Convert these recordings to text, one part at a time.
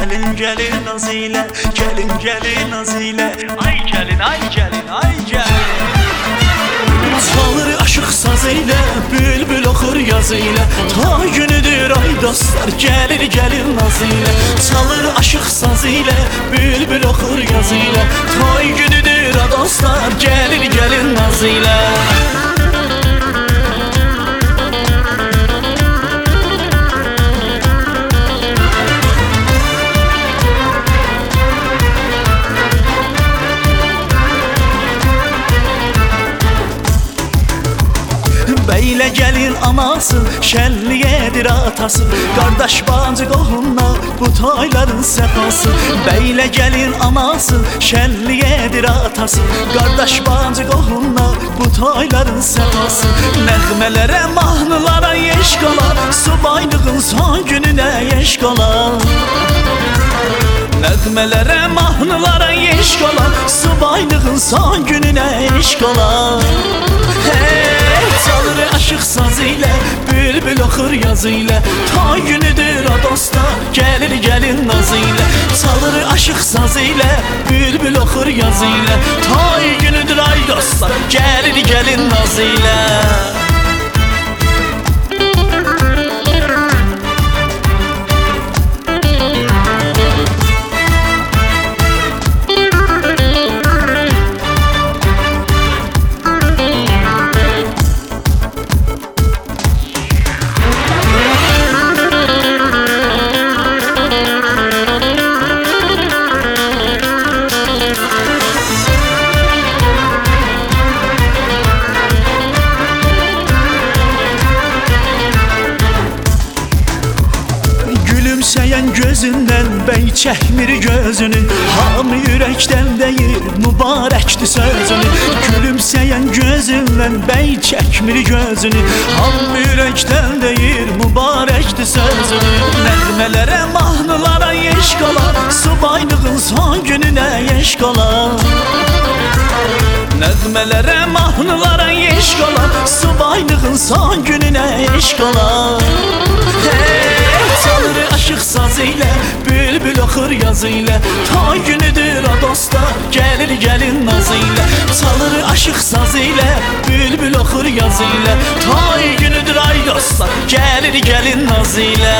Gelin gelin naz ile, gelin gelin naz ile. Ay gelin ay gelin ay gelin. Çalır aşık saz ile, bülbül okur yaz ile. Ta günüdür ay dostlar, gelir gelin naz ile. Çalır aşık saz ile, bülbül okur yaz ile. Ta günüdür ay dostlar, gelir gelin naz ile. Beylə gəlin anası, şənliyedir atası. Qardaş bacı qohumla bu toyların səfası. Beylə gəlin anası, şənliyedir atası. Qardaş bacı qohumla bu toyların səfası. Nəğmələrə, mahnılara yeş qalar, subaylığın son gününə yeş qalar. Nəğmələrə, mahnılara yeş qalar, subaylığın son gününə yeş qalar. Çalır aşık saz ile, bülbül okur yaz ile. Ta günüdür o dostlar, gelir gelin naz ile. Çalır aşık saz ile, bülbül okur yaz ile. Ta günüdür ay dostlar, gelir gelin naz ile. Gülümseyen gözünden bey çəkmir gözünü. Hamı ürəkdən deyir mübarəkdir sözünü. Gülümseyen gözündən bey çəkmir gözünü. Hamı ürəkdən deyir mübarəkdir sözünü. Nəğmələrə, mahnılara yeş qalar, subaylığın son gününə yeş qalar. Nəğmələrə, mahnılara yeş qalar, subaylığın son gününə yeş qalar. Çalır aşık saz ile, bülbül okur yaz ile. Ta günüdür o dostlar, gelir gelin naz ile. Çalır aşık saz ile, bülbül okur yaz ile. Ta günüdür ay dostlar, gelir gelin naz ile.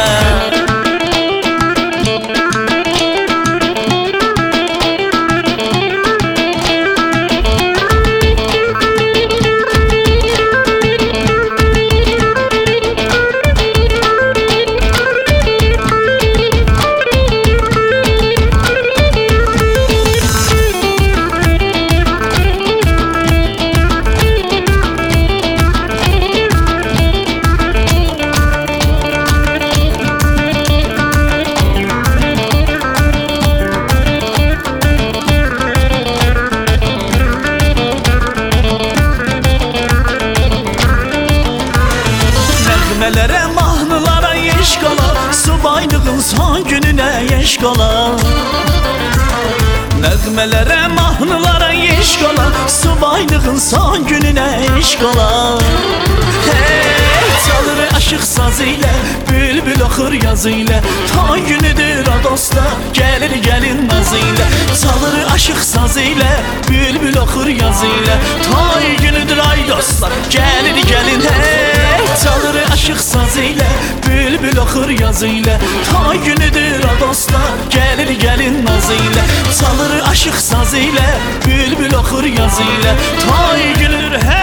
Nəğmələrə, mahnılara yeş qalar, subaylığın son gününə yeş qalar. Nəğmələrə, mahnılara yeş qalar, subaylığın son gününə yeş qalar. Çalır aşık saz ile, bülbül okur yaz ile. Ta günüdür o dostlar, gelir gelin naz ile. Çalır aşık saz ile, bülbül okur yaz ile. Ta günüdür ay dostlar, gelir gelin. Çalır aşık saz ile, bülbül okur yaz ile. Ta günüdür o dostlar, gelir gelin naz ile. Çalır aşık saz ile, bülbül okur yaz ile. Ta günüdür